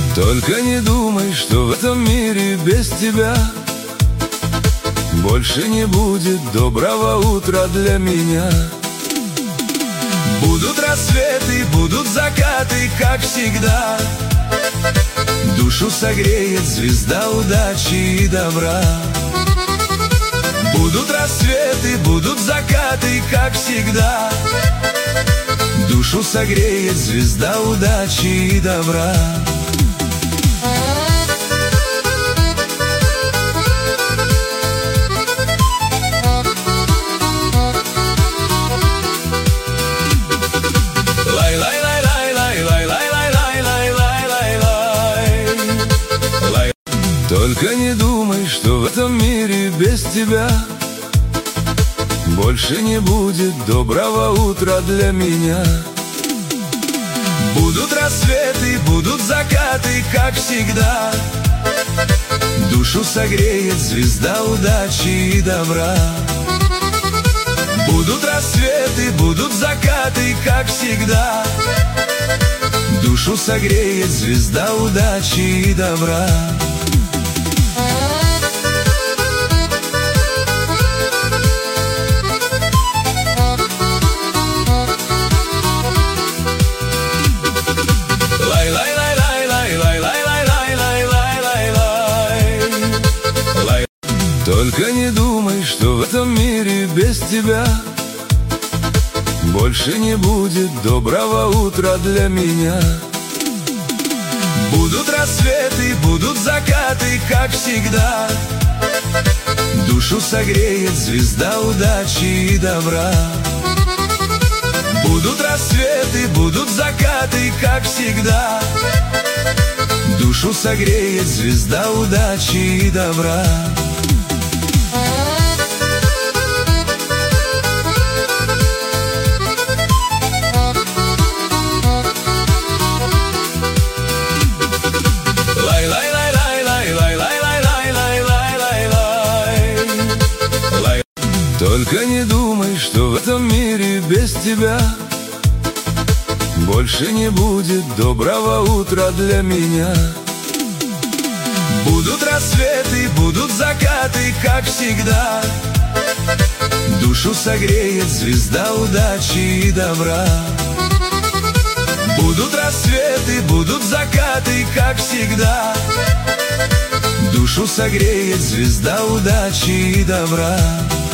Только не думай, что в этом мире без тебя больше не будет доброго утра для меня. Будут рассветы, будут закаты, как всегда. Душу согреет звезда удачи и добра. Будут рассветы, будут закаты, как всегда. Душу согреет звезда удачи и добра. Только не думай, что в этом мире без тебя больше не будет доброго утра для меня. Будут рассветы, будут закаты, как всегда. Душу согреет звезда удачи и добра. Будут рассветы, будут закаты, как всегда. Душу согреет звезда удачи и добра. Только не думай, что в этом мире без тебя больше не будет доброго утра для меня. Будут рассветы, будут закаты, как всегда. Душу согреет звезда удачи и добра. Будут рассветы, будут закаты, как всегда. Душу согреет звезда удачи и добра. Только не думай, что в этом мире без тебя больше не будет доброго утра для меня. Будут рассветы, будут закаты, как всегда. Душу согреет звезда удачи и добра. Будут рассветы, будут закаты, как всегда. Душу согреет звезда удачи и добра.